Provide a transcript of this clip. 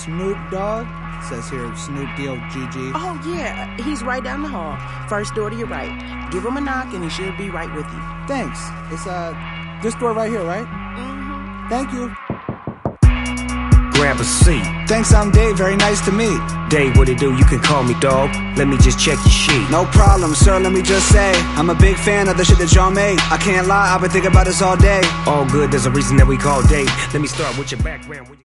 Snoop Dogg? Says here, Snoop D-O-G-G. Oh, yeah, he's right down the hall. First door to your right. Give him a knock and he should be right with you. Thanks. It's, this door right here, right? Mm-hmm. Thank you. Grab a seat. Thanks, I'm Dave. Very nice to meet. Dave, what it do? You can call me dog. Let me just check your sheet. No problem, sir. Let me just say, I'm a big fan of the shit that y'all made. I can't lie, I've been thinking about this all day. All good, there's a reason that we call Dave. Let me start with your background.